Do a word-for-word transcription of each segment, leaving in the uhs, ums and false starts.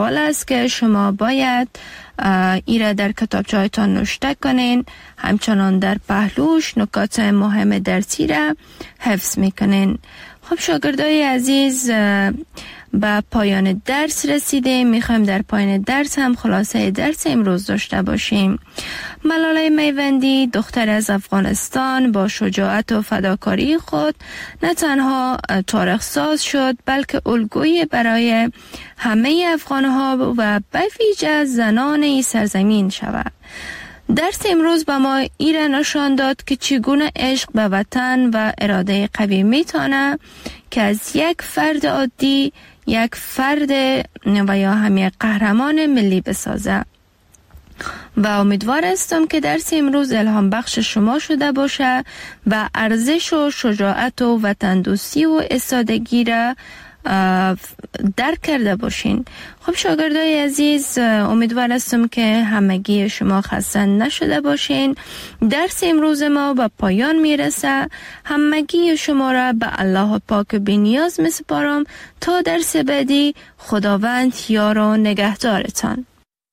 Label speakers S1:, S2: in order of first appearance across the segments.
S1: حال است که شما باید ایره در کتابچه‌تان نوشته کنین، همچنان در پهلوش نکات مهم درسی را حفظ میکنین. خب شاگردای عزیز، به پایان درس رسیده. میخوایم در پایان درس هم خلاصه درس امروز داشته باشیم. ملاله میوندی، دختر از افغانستان، با شجاعت و فداکاری خود نه تنها تاریخ ساز شد، بلکه الگویی برای همه افغانها و به ویژه زنان این سرزمین شود. درس امروز به ما ایره نشان داد که چگونه عشق به وطن و اراده قوی میتونه که از یک فرد عادی یک فرد و یا هم یک قهرمان ملی بسازه. و امیدوار هستم که درس امروز الهام بخش شما شده باشه و ارزش و شجاعت و وطن دوستی و استادگی را درک کرده باشین. خب شاگردای عزیز، امیدوار هستم که همگی شما خسته نشده باشین. درس امروز ما به پایان میرسه. همگی شما را به الله پاک بی‌نیاز میسپارم تا درس بعدی. خداوند یار و نگهدارتان.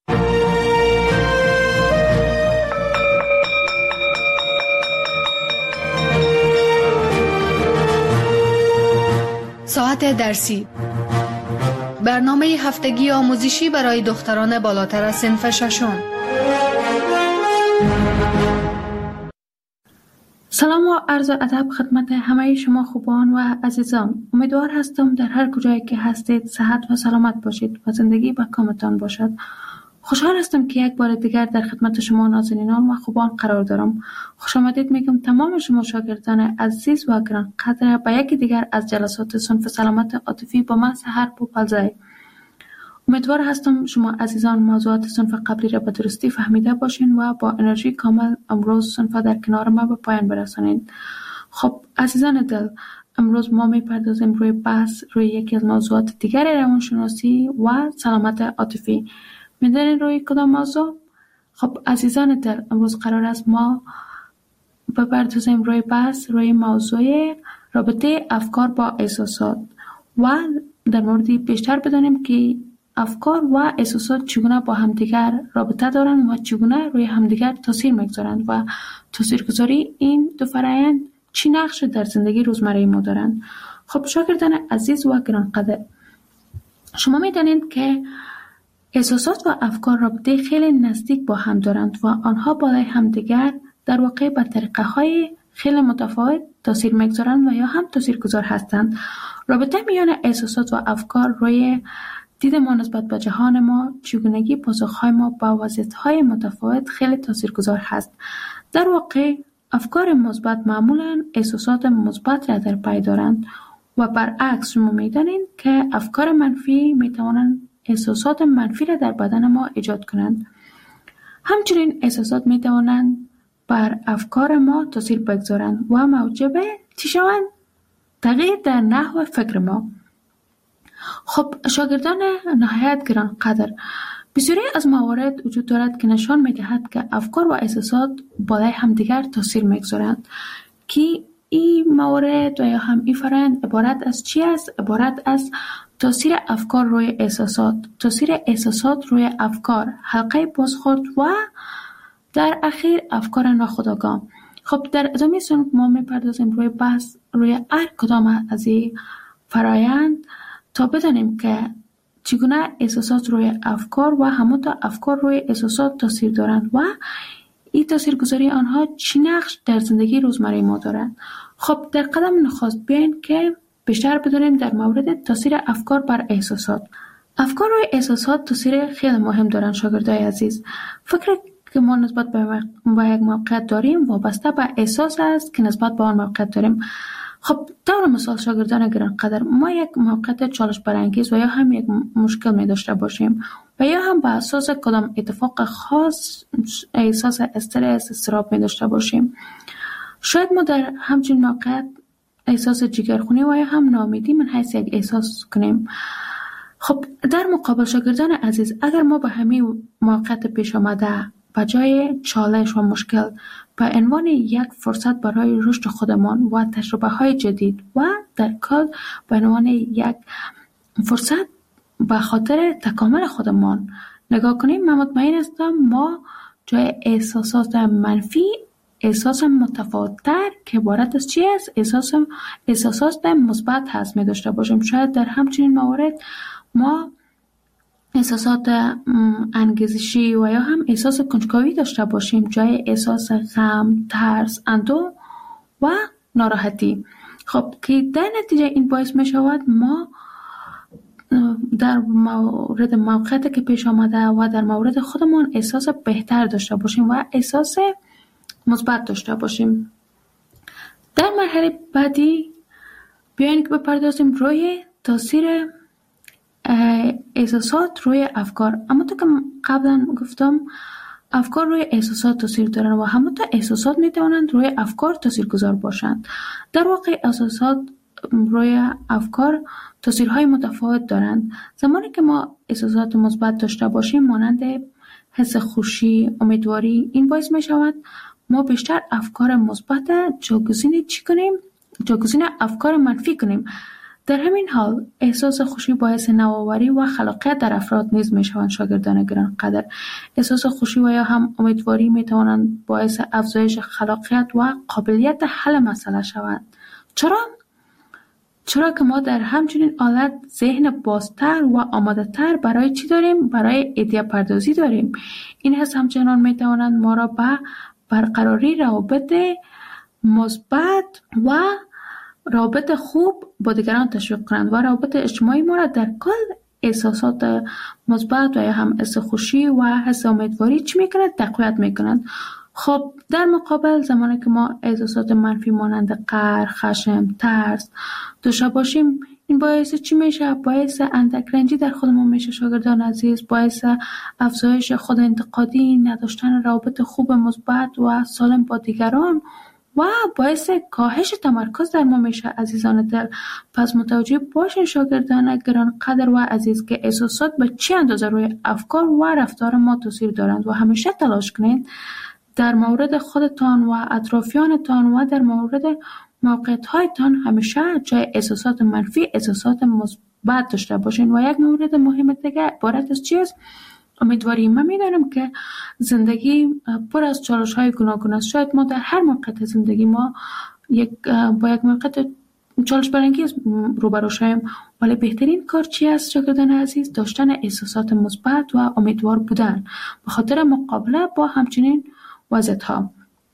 S2: ساعت درسی، برنامه هفتگی آموزشی برای دختران بالاتر از صنف ششم.
S3: سلام و عرض ادب خدمت همه شما خوبان و عزیزان. امیدوار هستم در هر کجایی که هستید صحت و سلامت باشید و زندگی به کامتان باشد. خوشحال هستم که یک بار دیگر در خدمت شما نازنینان و خوبان قرار دارم. خوش آمدید میگم تمام شما شاگردان عزیز و گرانقدر به یکی دیگر از جلسات صنف سلامت عاطفی با من سحر بوپلزای. امیدوار هستم شما عزیزان موضوعات صنف قبلی را به درستی فهمیده باشین و با انرژی کامل امروز صنف در کنار ما به پایان برسانید. خب عزیزان دل، امروز ما میپردازیم روی بحث روی یکی از موضوعات دیگر روانشناسی و سلامت عاطفی. میدونین روی کدام موضوع؟ خب عزیزان دل، امروز قرار است ما بپردازیم روی بحث روی موضوع رابطه افکار با احساسات و در موردی بیشتر بدانیم که افکار و احساسات چگونه با همدیگر رابطه دارند و چگونه روی همدیگر تاثیر میگذارند و تاثیرگذاری این دو فرآیند چی نقش در زندگی روزمره ما دارند. خب شاگردان عزیز و گرانقدر، شما میدانید که احساسات و افکار رابطه خیلی نزدیک با هم دارند و آنها بالای همدیگر در واقع به طریقه‌های خیلی متفاوت تاثیر میگذارند و یا هم تاثیرگذار هستند. رابطه میان احساسات و افکار روی دید ما نسبت به جهان ما، چگونگی پاسخهای ما با وضعیت‌های متفاوت خیلی تاثیرگذار هست. در واقع افکار مثبت معمولاً احساسات مثبت را در پی دارند و برعکس شما می‌دانید که افکار منفی می‌توانند احساسات منفی را در بدن ما ایجاد کنند. همچنین احساسات می‌توانند بر افکار ما تاثیر بگذارند و موجب چی شوند؟ تغییر در نحو فکر ما. خب شاگردان نهایت گرانقدر، بسیاری از موارد وجود دارد که نشان می‌دهد که افکار و احساسات بالای همدیگر تاثیر می‌گذارند که این موارد و یا هم این فرآیند عبارت از چی است؟ عبارت از تاثیر افکار روی احساسات، تاثیر احساسات روی افکار، حلقه بازخورد و در اخیر افکار ناخودآگاه. خب در ادامه صنف ما می‌پردازیم روی بحث روی هر کدام از این فرآیند تا بدانیم که چگونه احساسات روی افکار و همانطور افکار روی احساسات تاثیر دارند و این تاثیرگذاری آنها چی نقش در زندگی روزمره ما دارند. خب در قدم نخست بیاین که بیشتر بدونیم در مورد تاثیر افکار بر احساسات. افکار روی احساسات تاثیر خیلی مهم دارند شاگردای عزیز. فکر که ما نسبت به یک موقعیت داریم وابسته به احساس است که نسبت به آن موقعیت داریم. خب طور مثال شاگردان گرانقدر، ما یک موقعیت چالش برانگیز و یا هم یک مشکل می داشته باشیم و یا هم به اساس کدام اتفاق خاص احساس استرس، اضطراب می داشته باشیم. شاید ما در همچین موقعیت احساس جگرخونی و یا هم ناامیدی من حیث یک احساس کنیم. خب در مقابل شاگردان عزیز، اگر ما به همین موقعیت پیش آمده به جای چالش و مشکل به عنوان یک فرصت برای رشد خودمان و تجربه های جدید و در کل به عنوان یک فرصت به خاطر تکامل خودمان نگاه کنیم، من مطمئن هستم ما جای احساسات منفی احساس متفاوت‌تر که عبارت از چی است؟ احساس احساسات مثبت هست می داشته باشیم. شاید در همچنین موارد ما احساسات انگیزشی و یا هم احساس کنجکاوی داشته باشیم جای احساس غم، ترس، اندوه و ناراحتی. خب که در نتیجه این باعث می شود ما در مورد موقعیتی که پیش آمده و در مورد خودمان احساس بهتر داشته باشیم و احساس مثبت داشته باشیم. در مرحله بعدی بیاین که بپردازیم روی تاثیر احساسات روی افکار. اما تو که قبلا گفتم افکار روی احساسات تاثیر دارن و همونطور احساسات میتوانند روی افکار تاثیرگذار باشند. در واقع احساسات روی افکار تاثیرهای متفاوت دارند. زمانی که ما احساسات مثبت داشته باشیم مانند حس خوشی، امیدواری، این باعث می شود ما بیشتر افکار مثبت جایگزین چی کنیم؟ جایگزین افکار منفی کنیم. در همین حال احساس خوشی باعث نوآوری و خلاقیت در افراد نیز می شوند. شاگردان گرانقدر، احساس خوشی و یا هم امیدواری می توانند باعث افزایش خلاقیت و قابلیت حل مسئله شوند. چرا؟ چرا که ما در همچنین حالت ذهن بازتر و آماده تر برای چی داریم؟ برای ایده پردازی داریم. این حس همچنان می توانند ما را به برقراری روابط مثبت و روابط خوب با دیگران تشویق کنند و روابط اجتماعی ما را در کل احساسات مثبت و یا هم حس خوشی و حس امیدواری چی میکنند؟ تقویت میکنند. خب در مقابل زمانی که ما احساسات منفی مانند قهر، خشم، ترس داشته باشیم، این باعث چی میشه؟ باعث اندک رنجی در خودمون میشه. شاگردان عزیز، باعث افزایش خود انتقادی، نداشتن روابط خوب مثبت و سالم با دیگران و باعث کاهش تمرکز در ما میشه. عزیزان دل، پس متوجه باشین شاگردان گرانقدر و عزیز که احساسات به چه اندازه روی افکار و رفتار ما تاثیر دارند و همیشه تلاش کنید در مورد خودتان و اطرافیانتان و در مورد موقعیت‌هایتان همیشه جای احساسات منفی احساسات مثبت داشته باشین. و یک مورد مهم دیگه عبارت از چیست؟ امیدواری. من میدانم که زندگی پر از چالش‌های گوناگون است. شاید ما در هر موقعیت زندگی ما یک با یک موقعیت چالش برانگیز روبرو شویم، ولی بهترین کار چی است شاگردان عزیز؟ داشتن احساسات مثبت و امیدوار بودن به خاطر مقابله با همچنین وضعیت‌ها.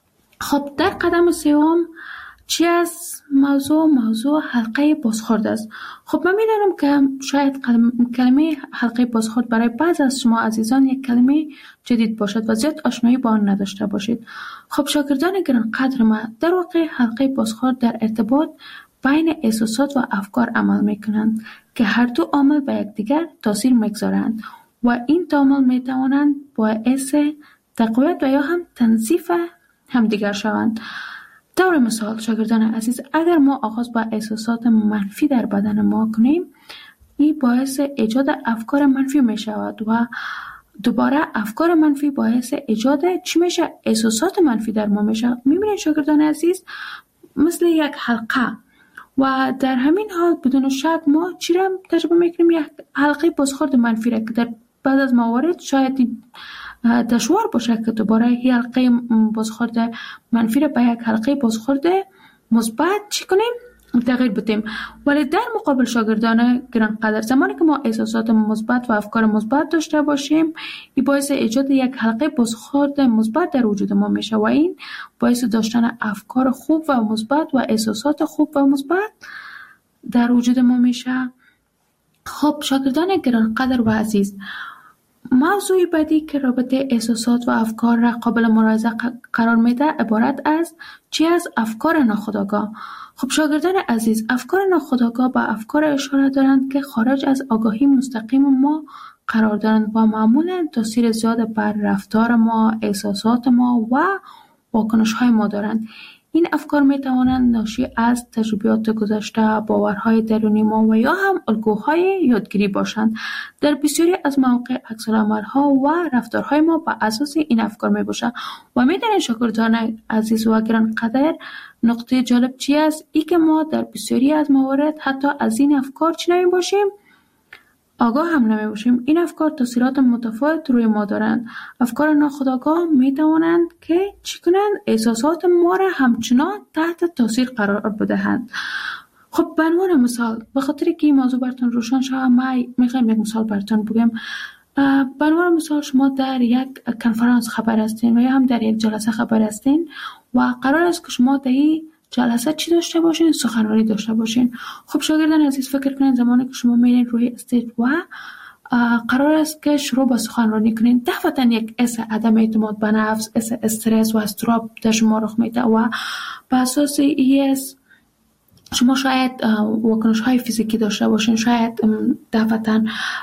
S3: خب در قدم سوم چی از موضوع موضوع حلقه بازخورد است. خب من میدانم که شاید کلمه حلقه بازخورد برای بعض از شما عزیزان یک کلمه جدید باشد و زیاد آشنایی با آن نداشته باشید. خب شاگردان گرانقدر من، در واقع حلقه بازخورد در ارتباط بین احساسات و افکار عمل میکنند که هر دو عامل به یکدیگر تاثیر میگذارند و این دو عامل میتوانند باعث تقویت و یا هم تنظیف همدیگر شوند. طور مثال شاگردان عزیز، اگر ما آغاز با احساسات منفی در بدن ما کنیم، این باعث ایجاد افکار منفی می شود و دوباره افکار منفی باعث ایجاد چی میشه؟ احساسات منفی در ما میشه. میبینید شاگردان عزیز مثل یک حلقه و در همین حال بدون شک ما چی را تجربه میکنیم؟ یک حلقه بازخورد منفی را که در بعد از موارد شاید دشوار باشه که دوباره یک حلقه بازخورد منفی را به یک حلقه بازخورد مثبت چی کنیم؟ تغییر بدیم. ولی در مقابل شاگردان گرانقدر، زمانی که ما احساسات مثبت و افکار مثبت داشته باشیم، این باعث ایجاد یک حلقه بازخورد مثبت در وجود ما میشه و این باعث داشتن افکار خوب و مثبت و احساسات خوب و مثبت در وجود ما میشه. خب شاگردان گرانقدر و عزیز، موضوع بعدی که رابطه احساسات و افکار را قابل ملاحظه قرار میده عبارت از چی از افکار ناخودآگاه. خب شاگردان عزیز، افکار ناخودآگاه با افکار اشاره دارند که خارج از آگاهی مستقیم ما قرار دارند و معمولا تاثیر زیاد بر رفتار ما، احساسات ما و واکنش‌های ما دارند. این افکار می توانند ناشی از تجربیات گذشته، باورهای درونی ما و یا هم الگوهای یادگیری باشند. در بسیاری از مواقع عکس‌العمل‌ها و رفتارهای ما بر اساس این افکار می باشند. و می دانید شاگردان عزیز و گرانقدر، نقطه جالب چی است؟ ای که ما در بسیاری از موارد حتی از این افکار چی نمی باشیم؟ آگاه هم نمی باشیم، این افکار تاثیرات متفاوت روی ما دارند. افکار ناخودآگاه می توانند که چی کنند؟ احساسات ما را همچنان تحت تاثیر قرار بدهند. خب به عنوان مثال، به خاطر که این موضوع براتون روشن شود، ما میخوایم یک مثال براتون بگم. به عنوان مثال، شما در یک کنفرانس خبر هستین و یا هم در یک جلسه خبر هستین و قرار است که شما در این جلسه چی داشته باشین؟ سخنرانی داشته باشین. خب شاگردان عزیز، فکر کنین زمانی که شما میرین روی استیج و قرار است که شروع به سخنرانی کنین، دفعتا یک حس عدم اعتماد به نفس، حس استرس و اضطراب در شما رخ میده و به اساس این شما شاید واکنش های فیزیکی داشته باشین، شاید دفعتا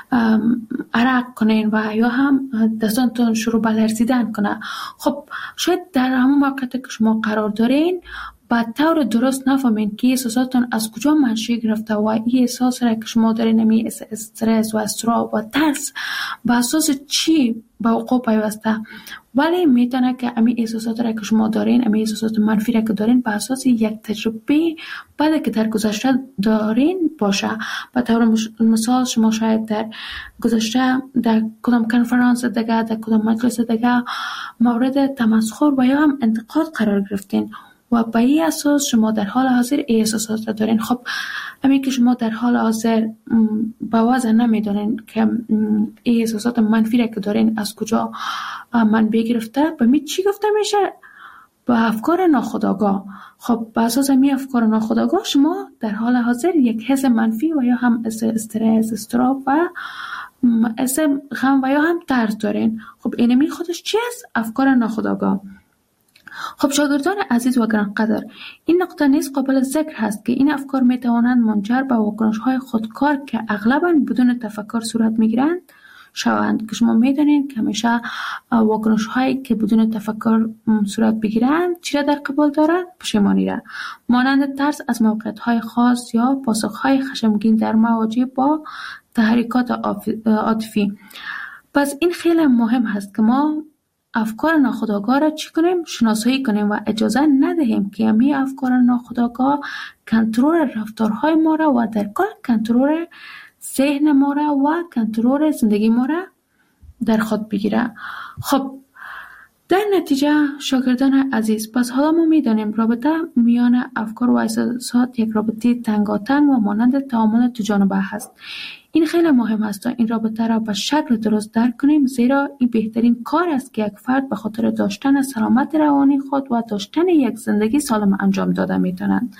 S3: عرق کنین و یا هم دستانتون شروع به لرزیدن کنه. خب شاید در همون موقعیت که شما قرار دارین با طور درست نفهمین که احساساتون از کجا منشأ گرفته و این احساس را که شما دارین، نمی استرس و اضطراب و ترس به اساس چی به وقوع پیوسته، ولی میتونه که امی احساسات را که شما دارین، امی احساسات منفی را که دارین به اساس یک تجربه بعد که در گذشته دارین باشه. به طور مثال شما شاید در گذشته در کدام کنفرانس دیگه، در کدام مجلس دیگه مورد تمسخر و یا هم انتقاد قرار گرفتین و به این اساس شما در حال حاضر ای احساسات را دارین. خب همین که شما در حال حاضر با وضع نمیدونین که ای احساسات منفی را که دارین از کجا منبع گرفته، به می چی گفته میشه؟ به افکار ناخودآگاه. خب به اساس می افکار ناخودآگاه شما در حال حاضر یک حس منفی و یا هم استرس، اضطراب و حس غم و یا هم ترس دارین. خب اینمی خودش چی است؟ افکار ناخودآگاه. خب شاگردان عزیز و گرانقدر، این نقطه نیز قابل ذکر هست که این افکار می توانند منجر به واکنش‌های خودکار که اغلباً بدون تفکر صورت می‌گیرند شوند. که شما می‌دانید که همیشه واکنش‌هایی که بدون تفکر صورت بگیرند چی را در قبال دارند؟ پشیمانی را، مانند ترس از موقعیت‌های خاص یا پاسخ‌های خشمگین در مواجه با تحریکات عاطفی. پس این خیلی مهم هست که ما افکار ناخودآگاه را چی کنیم؟ شناسایی کنیم و اجازه ندهیم که همین افکار ناخودآگاه کنترل رفتارهای ما را و در کل کنترل ذهن ما را و کنترل زندگی ما را در خود بگیره. خب در نتیجه شاگردان عزیز، پس حالا ما میدانیم رابطه میان افکار و احساسات یک رابطه تنگاتنگ و مانند تعامل دو جانبه هست. این خیلی مهم است تا این رابطه را به شکل درست درک کنیم، زیرا این بهترین کار است که یک فرد به خاطر داشتن سلامت روانی خود و داشتن یک زندگی سالم انجام داده میتونند.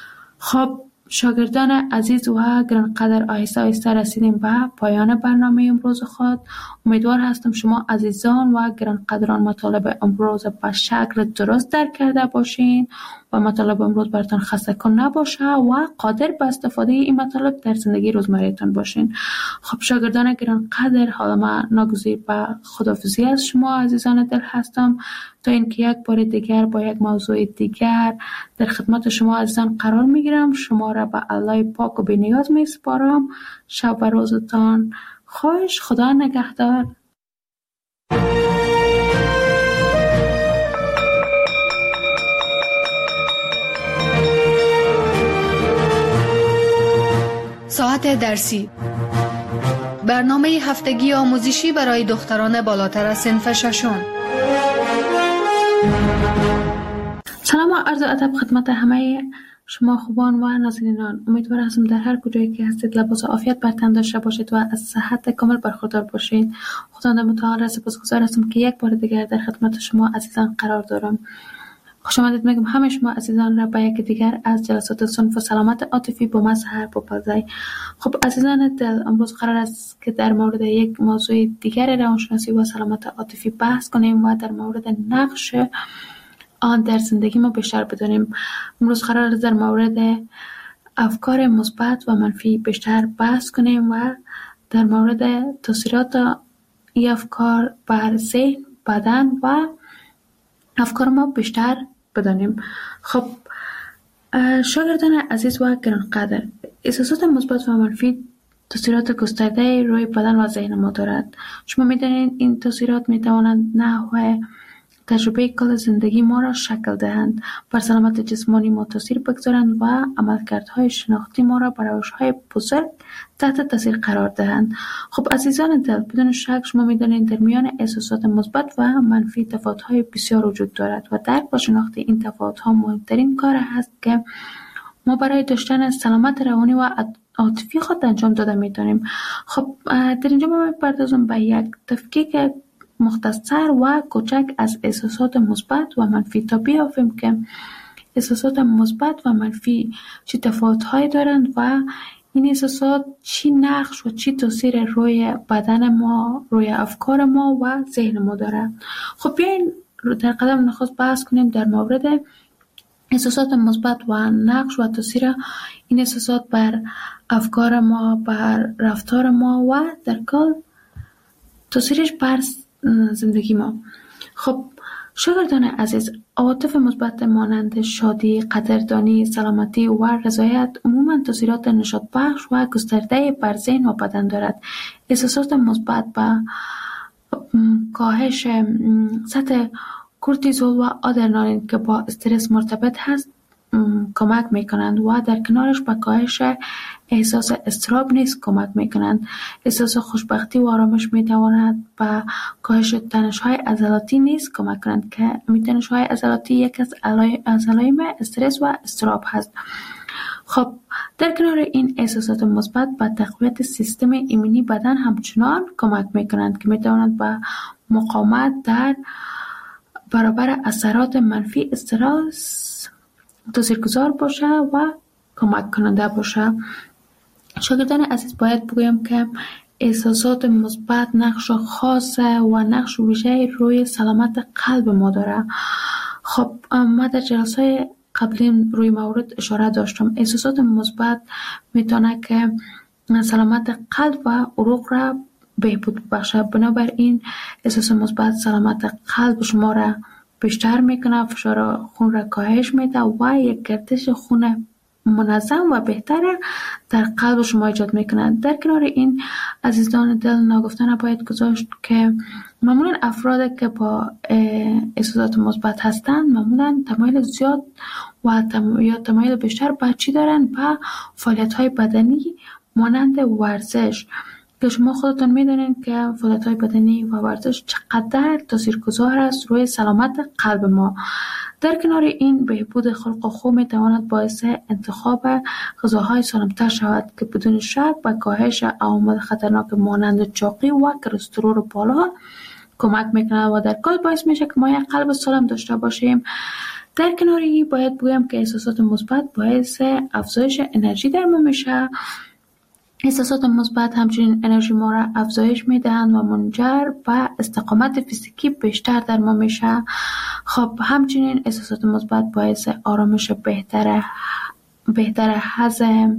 S3: خب شاگردان عزیز و گرانقدر، آهسته آهسته رسیدیم به پایان برنامه امروز خود. امیدوار هستم شما عزیزان و گرانقدران مطالب امروز به شکل درست درک کرده باشین و مطالب امروز براتون خسته کن نباشه و قادر به استفاده این مطالب در زندگی روزمره‌تان باشین. خب شاگردان گرانقدر، حالا من ناگزیر به خداحافظی از شما عزیزان دل هستم تا اینکه یک بار دیگر با یک موضوع دیگر در خدمت شما عزیزان قرار میگیرم. شما را به الله پاک و بی‌نیاز میسپارم. شب و روزتان خوش. خدا نگهدار.
S2: ساعت درسی، برنامه هفتگی آموزشی برای دختران بالاتر از صنف ششم.
S3: سلام و عرض ادب خدمت همه شما خوبان و نازنینان. امیدوار هستم در هر کجایی که هستید لباس عافیت بر تن داشته باشید و از صحت کامل برخوردار باشید. خداوند متعال را سپاسگزار هستم که یک بار دیگر در خدمت شما عزیزان قرار دارم. خوش آمدید میگم همه شما عزیزان را به یک دیگر از جلسات صنف سلامت عاطفی با مظهر بپذیرید. خب عزیزان دل، امروز قرار است که در مورد یک موضوع دیگر روانشناسی و سلامت عاطفی بحث کنیم و در مورد نقش آن در زندگی ما بیشتر بدونیم. امروز قرار است در مورد افکار مثبت و منفی بیشتر بحث کنیم و در مورد تاثیرات این افکار بر ذهن، بدن و افکار ما بیشتر بدانیم. خب شاگردان عزیز و گرانقدر، احساسات مثبت و منفی تاثیرات گسترده روی بدن و ذهن ما دارد. شما می‌دانید این تاثیرات می‌توانند نحو تجربه کل زندگی ما را شکل دهند، بر سلامت جسمانی ما تاثیر بگذارند و عملکردهای شناختی ما را بر روش‌های بزرگ تحت تاثیر قرار دهند. خب عزیزان دل، بدون شک شما می‌دانید در میان احساسات مثبت و منفی تفاوت‌های بسیار وجود دارد و درک و شناخت این تفاوت‌ها مهمترین کار است که ما برای داشتن سلامت روانی و عاطفی خود انجام داده می‌دانیم. خب در اینجا ما می‌پردازم به یک تفکیک مختصر و کوچک از احساسات مثبت و منفی تا بیافیم که احساسات مثبت و منفی چه تفاوت‌هایی دارند و این احساسات چی نقش و چی تاثیر روی بدن ما، روی افکار ما و ذهن ما داره. خب بیاین در قدم نخست بحث کنیم در مورد احساسات مثبت و نقش و تاثیر این احساسات بر افکار ما، بر رفتار ما و در کل تاثیرش بر زندگی ما. خب شاگردان عزیز، عواطف مثبت مانند شادی، قدردانی، سلامتی و رضایت عموماً تاثیرات نشاط بخش و گسترده بر ذهن و بدن دارد. احساسات مثبت با کاهش سطح کورتیزول و آدرنالین که با استرس مرتبط هست کمک میکنند و در کنارش به کاهش احساس اضطراب نیز کمک میکنند. احساس خوشبختی و آرامش میتواند به کاهش تنش‌های عضلاتی نیز کمک کنند که تنش‌های عضلاتی یک از علائم استرس و اضطراب هست. خب در کنار این احساسات مثبت به تقویت سیستم ایمنی بدن همچنان کمک میکنند که میتواند به مقاومت در برابر اثرات منفی استرس تاثیرگذار باشه و کمک کننده باشه. شاگردان عزیز، باید بگویم که احساسات مثبت نقش خاص و نقش ویژه روی سلامت قلب ما داره. خب ما در جلسه قبلی روی مورد اشاره داشتم. احساسات مثبت میتونه که سلامت قلب و عروق را بهبود ببخشه. بنابراین احساس مثبت سلامت قلب شما را بیشتر میکنه، فشار خون را کاهش میده و یک گردش خون منظم و بهتر در قلب شما ایجاد میکنه. در کنار این عزیزان دل، ناگفته نباید گذاشت که معمولا افراد که با احساسات مثبت هستند معمولا تمایل زیاد و تم... یا تمایل بیشتر به چی دارن؟ به فعالیت های بدنی مانند ورزش، که شما خودتون میدونین که فعالیت‌های بدنی و ورزش چقدر تاثیرگذار است روی سلامت قلب ما. در کنار این بهبود خلق و خو میتواند باعث انتخاب غذاهای سالم‌تر شود که بدون شک به کاهش عوامل خطرناک مانند چاقی و کلسترول بالا کمک میکنه و در کل باعث میشه که ما یک قلب سالم داشته باشیم. در کنار این باید بگویم که احساسات مثبت باعث افزایش انرژی در ما میشه. احساسات مثبت همچنین انرژی ما را افزایش میدهند و منجر به استقامت فیزیکی بیشتر در ما میشه. خب همچنین احساسات مثبت باعث آرامش بهتر بهتر هضم،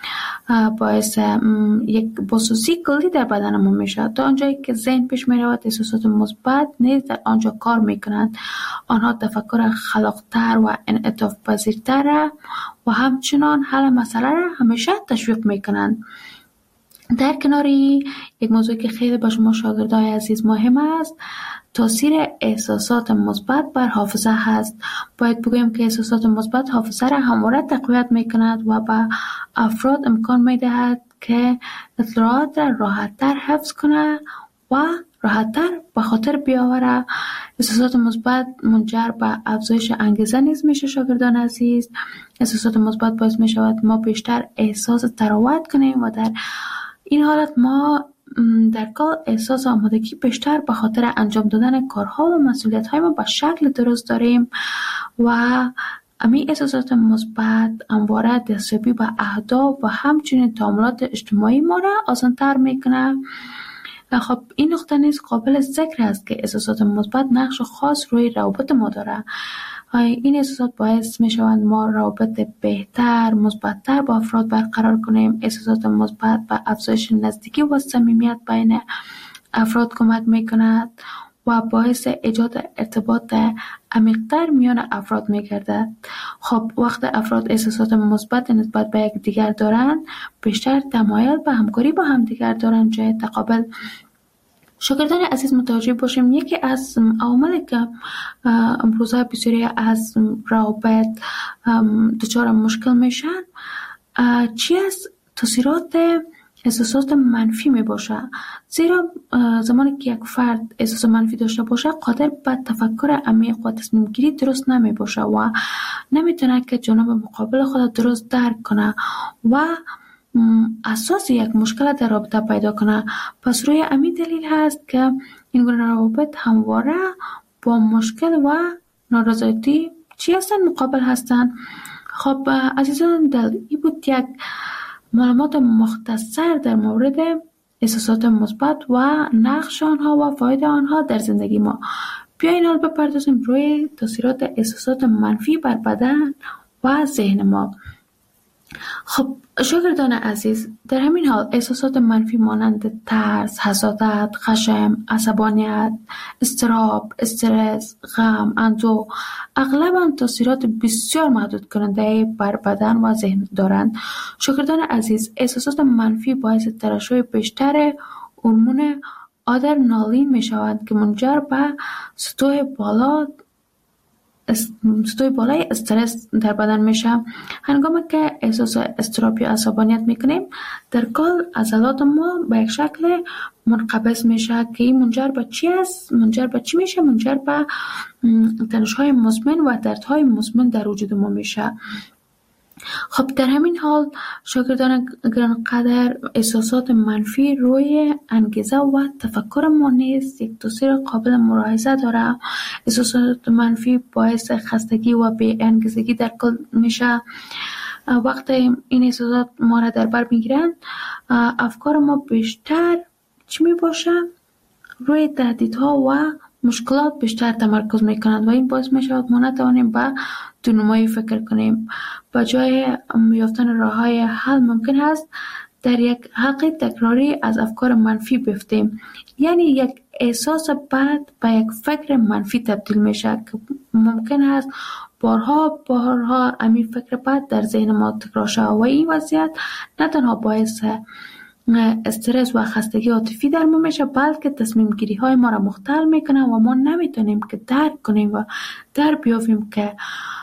S3: باعث یک بازسازی کلی در بدن ما میشه. تا آنجایی که ذهن پیش میرود، احساسات مثبت نیز در آنجا کار میکنند. آنها تفکر خلاقتر و انعطاف پذیرتر و همچنان حل مسئله را همیشه تشویق میکنند. در کناری یک موضوع که خیلی با شما شاگردای عزیز مهم است، تاثیر احساسات مثبت بر حافظه هست. باید بگویم که احساسات مثبت حافظه را همواره تقویت میکند و به افراد امکان میدهد که اطلاعات را راحت‌تر حفظ کنه و راحت‌تر به خاطر بیاوره. احساسات مثبت منجر به افزایش انگیزه نیز میشه. شاگردان عزیز، احساسات مثبت باعث میشود ما بیشتر احساس تراوت کنیم و در این حالت ما در کل احساس آمادگی بیشتر به خاطر انجام دادن کارها و مسئولیت‌های ما به شکل درست داریم و امی احساسات مثبت همواره دستیابی به اهداف و همچنین تعاملات اجتماعی ما را آسان‌تر میکنه. خب این نقطه نیز قابل ذکر است که احساسات مثبت نقش خاص روی روابط ما داره. این احساسات باعث می شوند ما روابط بهتر، مثبت‌تر با افراد برقرار کنیم. احساسات مثبت به افزایش نزدیکی و صمیمیت بین افراد کمک می کند و باعث ایجاد ارتباط عمیق‌تر میان افراد می گردد. خب وقت افراد احساسات مثبت نسبت به یک دیگر دارند، بیشتر تمایل به همکاری با هم دیگر دارند جای تقابل. شاگردان عزیز متوجه باشیم یکی از عواملی که امروزها بسیاری از روابط دچار مشکل میشن چی از تاثیرات احساسات منفی می باشه. زیرا زمانی که یک فرد احساس منفی داشته باشه قادر به تفکر عمیق و تصمیم گیری درست نمی باشه و نمیتونه که جانب مقابل خود درست درک کنه و اساس یک مشکل در رابطه پیدا کنه. پس روی همین دلیل هست که این گونه روابط همواره با مشکل و نارضایتی چی هستن مقابل هستن. خب عزیزان دل این بود یک معلومات مختصر در مورد احساسات مثبت و نقش آنها و فایده آنها در زندگی ما. بیایید حال بپردازیم روی تاثیرات احساسات منفی بر بدن و ذهن ما. خب شاگردان عزیز، در همین حال احساسات منفی مانند ترس، حسادت، خشم، عصبانیت، اضطراب، استرس، غم، اندوه اغلباً تاثیرات بسیار محدود کننده بر بدن و ذهن دارند. شاگردان عزیز، احساسات منفی باعث ترشح بیشتر هورمون آدرنالین می شوند که منجر به سطوح بالا سطوح بالای استرس در بدن میشه. هنگامی که احساس اضطراب یا عصبانیت میکنیم در کل عضلات ما به یک شکل منقبض میشه که این منجر به چی است؟ منجر به چی میشه؟ منجر به تنش‌های مزمن و دردهای مزمن در وجود ما میشه. خب در همین حال شاگردان گرانقدر احساسات منفی روی انگیزه و تفکر ما نیز یک تاثیر قابل ملاحظه داره. احساسات منفی باعث خستگی و بی انگیزگی در کل میشه. وقتی این احساسات ما را در بر میگیرن افکار ما بیشتر چی می باشه؟ روی تهدیدها و مشکلات بیشتر تمرکز میکنند و این باعث میشود ما نتوانیم به دونمایی فکر کنیم. با جای یافتن راههای حل ممکن است در یک حلقه تکراری از افکار منفی بیفتیم. یعنی یک احساس بد به یک فکر منفی تبدیل میشه که ممکن است بارها بارها همین فکر بد در ذهن ما تکرار شود و این وضعیت نه تنها باعث استرس و خستگی عاطفی در ما میشه بلکه تصمیم گیری های ما را مختل میکنه و ما نمیتونیم که درک کنیم و در بیافیم که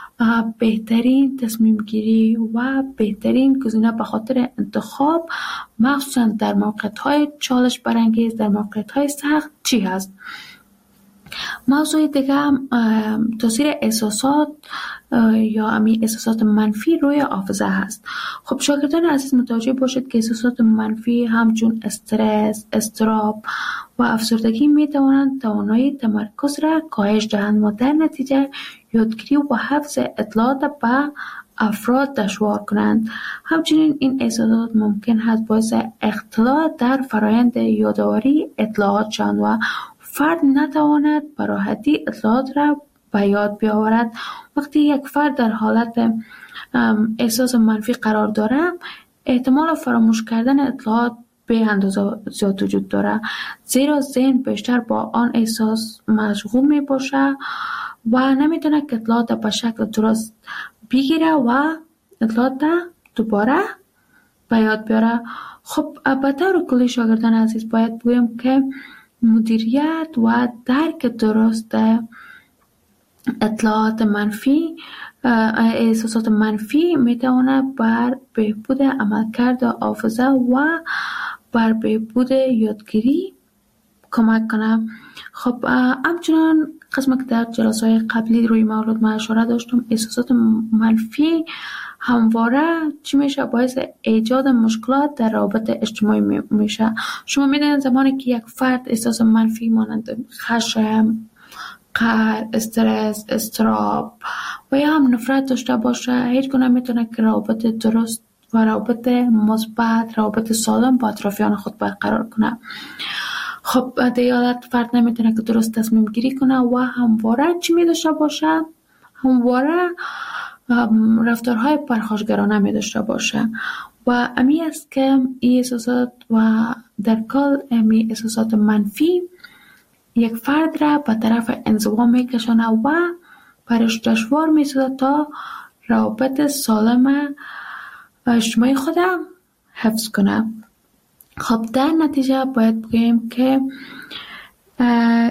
S3: بهترین تصمیم گیری و بهترین گزینه به خاطر انتخاب مخصوصا در موقعیت های چالش برانگیز، در موقعیت های سخت چی هست. موضوع دیگه تاثیر احساسات یا امی احساسات منفی روی حافظه هست. خب شاگردان عزیز متوجه باشید که احساسات منفی همچون استرس، اضطراب و افسردگی می توانند توانایی تمرکز را کاهش دهند و در نتیجه یادگیری و حفظ اطلاعات به افراد دشوار کنند. همچنین این احساسات ممکن است باعث اختلال در فرایند یادآوری اطلاعات شوند و فرد نتواند به راحتی اطلاعات را به یاد بیاورد. وقتی یک فرد در حالت احساس منفی قرار دارد احتمال فراموش کردن اطلاعات به اندازه زیاد وجود دارد، زیرا ذهن بیشتر با آن احساس مشغول می باشه و نمیتونه که اطلاعات به شکل درست بگیره و اطلاعات دوباره به یاد بیاره. خب به طور کلی شاگردان عزیز باید بگویم که مدیریت و درک درست اطلاعات منفی احساسات منفی میتونه بر بهبود عملکرد حافظه و بر بهبود یادگیری کمک کنه. خب همچنان قسمی که در جلسه‌های قبلی روی موضوع ما اشاره داشتم احساسات منفی همواره چی میشه؟ باعث ایجاد مشکلات در روابط اجتماعی میشه. شما میدونید زمانی که یک فرد احساس منفی مانند خشم، قهر، استرس، اضطراب و یا هم نفرت داشته باشه هیچ گونه میتونه که روابط درست و روابط مثبت، روابط سالم با اطرافیان خود برقرار کنه. خب در این حالت فرد نمیتونه که درست تصمیم گیری کنه و همواره چی میداشته باشه؟ همواره رفتارهای پرخاشگرانه می داشته باشه و امی است که این احساسات و در کل امی احساسات منفی یک فرد را به طرف انزوا می کشانه و برش دشوار می سازد تا روابط سالم اجتماعی خودم حفظ کنه. خب در نتیجه باید بگیم که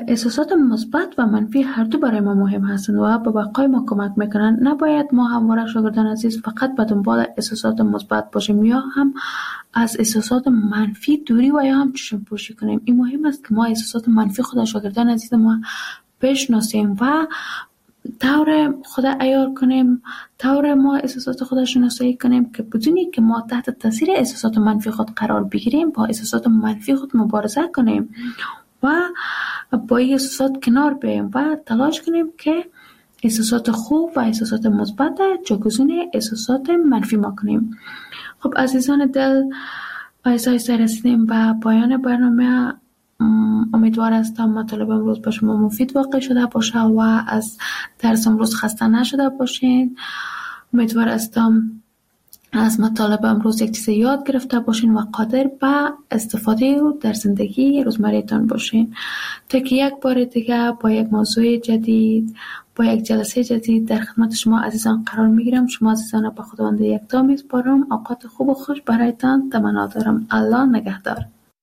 S3: احساسات مثبت و منفی هر دو برای ما مهم هستند و به بقای ما کمک میکنند. نباید ما همواره شاگردان عزیز فقط به دنبال احساسات مثبت باشیم یا هم از احساسات منفی دوری و یا هم چشم پوشی کنیم. این مهم است که ما احساسات منفی خود شاگردان عزیز ما بشناسیم و طور خود عیار کنیم، طور ما احساسات خود شناسایی کنیم که بدونی که ما تحت تاثیر احساسات منفی خود قرار بگیریم، با احساسات منفی خود مبارزه کنیم و با این احساسات کنار بیاییم و تلاش کنیم که احساسات خوب و احساسات مثبت جایگزین احساسات منفی ما کنیم. خب عزیزان دل، آیسته آیسته رسیدیم به پایان برنامه. امیدوار هستم مطالب امروز به شما مفید واقع شده باشه و از درس امروز خسته نشده باشین. امیدوار هستم از مطالب امروز یک چیز یاد گرفته باشین و قادر به استفاده در زندگی روزمره‌تان باشین. تا که یک بار دیگه با یک موضوع جدید، با یک جلسه جدید در خدمت شما عزیزان قرار میگیرم. شما عزیزان به خداوند یکتا میسپارم. اوقات خوب و خوش برایتان تمنا دارم. الله نگهدار.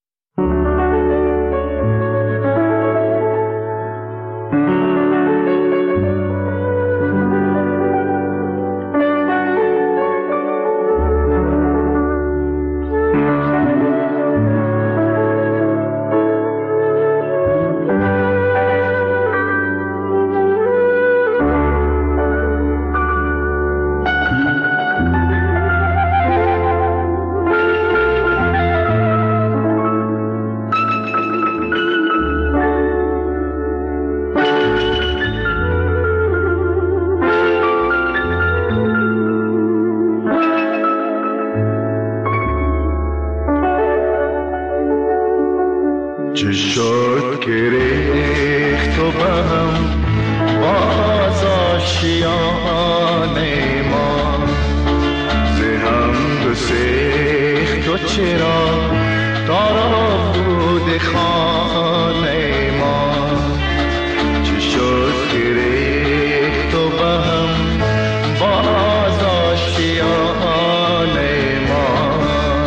S4: چه شد که ریخت و بهم باز آشیان ما، زهم گسیخت و چرا دارا بود خانه ما. چه شد که ریخت و بهم باز آشیان ما،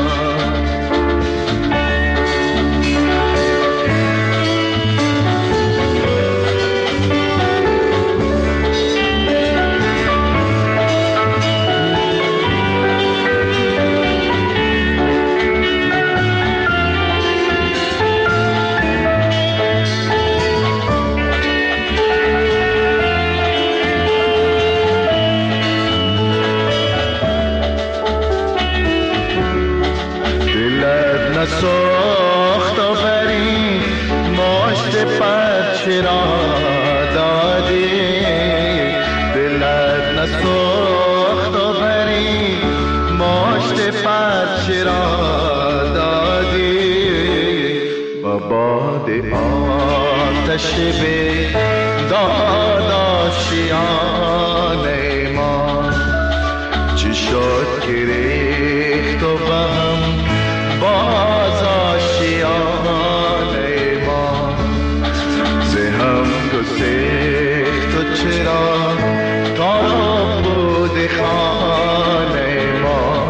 S4: ساخت و بری ماشت پرچه را دادی، دلت نساخت و بری ماشت پرچه را دادی، با باد آتش به داد آشیان ما. چی شد که ریخت و بهم باز آشیان ما، زهم گسیخت و چرا تا بود خانه ما.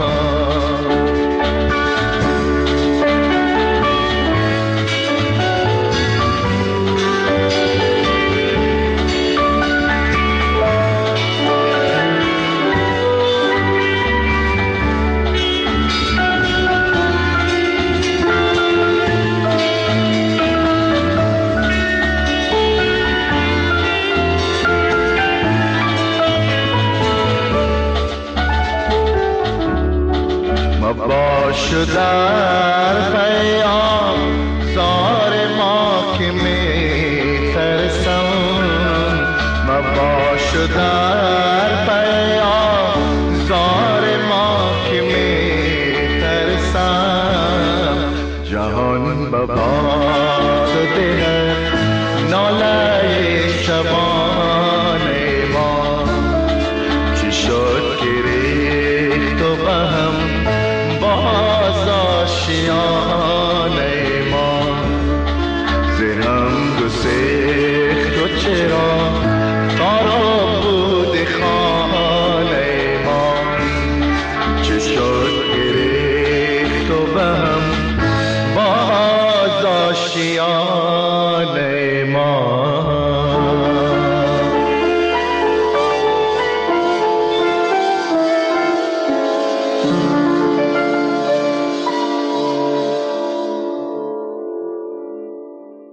S4: باش در پیام زار ما که می ترسم، مباش در پیام زار ما که می ترسم. جهان به باد ده ناله شبان ما، چی شد که ریخت و بهم باز آشیان ما، زهم گسیخت و چرا تارا بود خانه ما